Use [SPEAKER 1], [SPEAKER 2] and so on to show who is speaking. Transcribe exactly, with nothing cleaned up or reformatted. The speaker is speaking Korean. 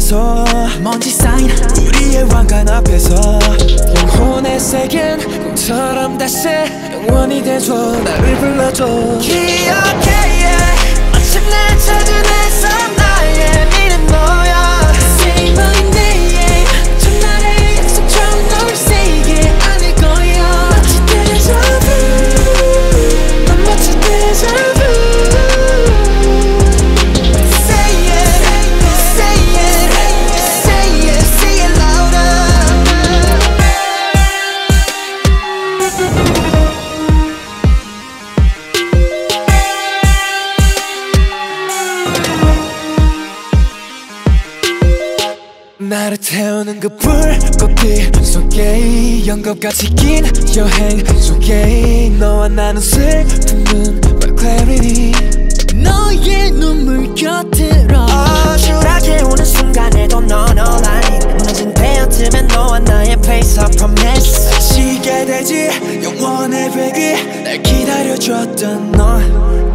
[SPEAKER 1] 위에서
[SPEAKER 2] 먼지 쌓인
[SPEAKER 1] 우리의 왕관 앞에서 영혼의 세계는 꿈처럼 다시 영원히 돼줘 나를 불러줘
[SPEAKER 2] 기억해 yeah. 마침내 찾은 햇살 나의 미는 너야 Say my name 첫날의 약속처럼 널 세게 안을 거야 마치 데자뷰 난 마치 데자뷰 Say it Say it Say it Say it louder
[SPEAKER 1] 나를 태우는 그 불꽃빛 속에 연극같이 긴 여행 속에 너와 나는 슬픈 My clarity
[SPEAKER 2] 너의 눈물 곁으로
[SPEAKER 1] 어주락해 오는 순간에도 넌 all I need 무너진 베어틈엔 너와 나의 place of promise 시게 되지 영원의 배기 날 기다려줬던 너